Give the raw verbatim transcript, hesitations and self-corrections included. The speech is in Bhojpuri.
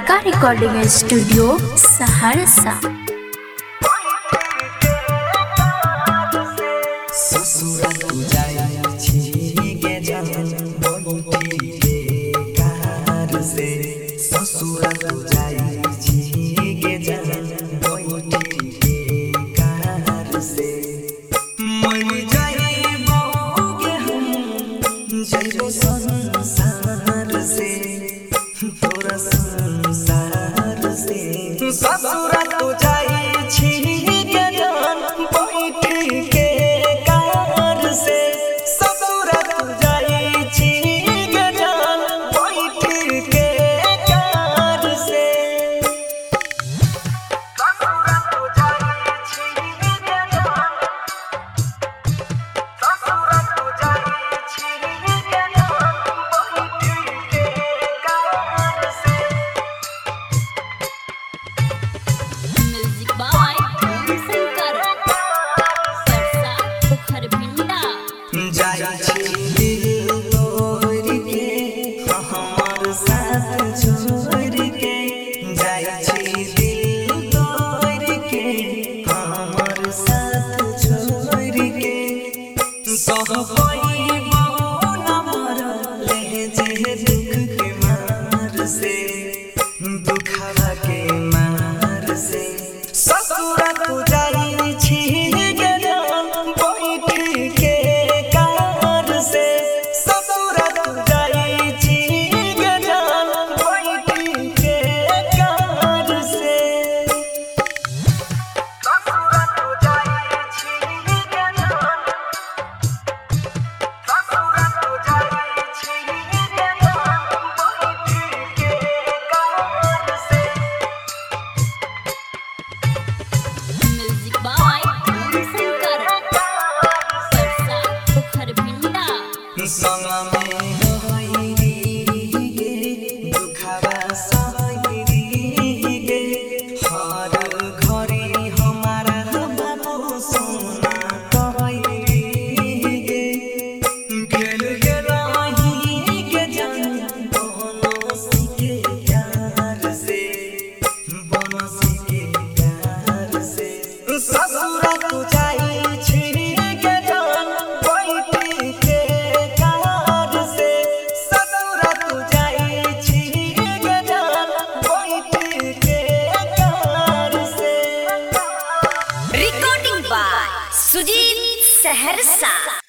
Kalika recording studio Saharsa. ससुरा तू जाई छी के जान बैठी के कार से, ससुरा तू जाई छी के जान बैठी के कार से, ससुरा तू जाई छी के जान, ससुरा तू जाई छी के जान बैठी के कार से। जाई छी दिल तोड़ के हमर साथ छोड़ के, जाई छी दिल तोड़ के हमर साथ छोड़ के, सह कोई मौन मरले जे दुख के मार से, दुखवा के मार से, ससुरा तू जाई छी के जान बैठी के कार से, ससुरा तू जाई छी के जान बैठी के कार से, ससुरा तू जाई छी के जान, ससुरा तू जाई छी के जान बैठी के कार से। संग में होई गे दुखवा सही गे, हर घड़ी हमारा बाबू सोना कहई गे, गेल गेलही के जान बनसी के प्यार से, बनसी के प्यार से, ससुरा तू जाई छी के जान बैठी के कार से, ससुरा तू जाई छी के जान बैठी के कार से। Recording by Sujeet Saharsa.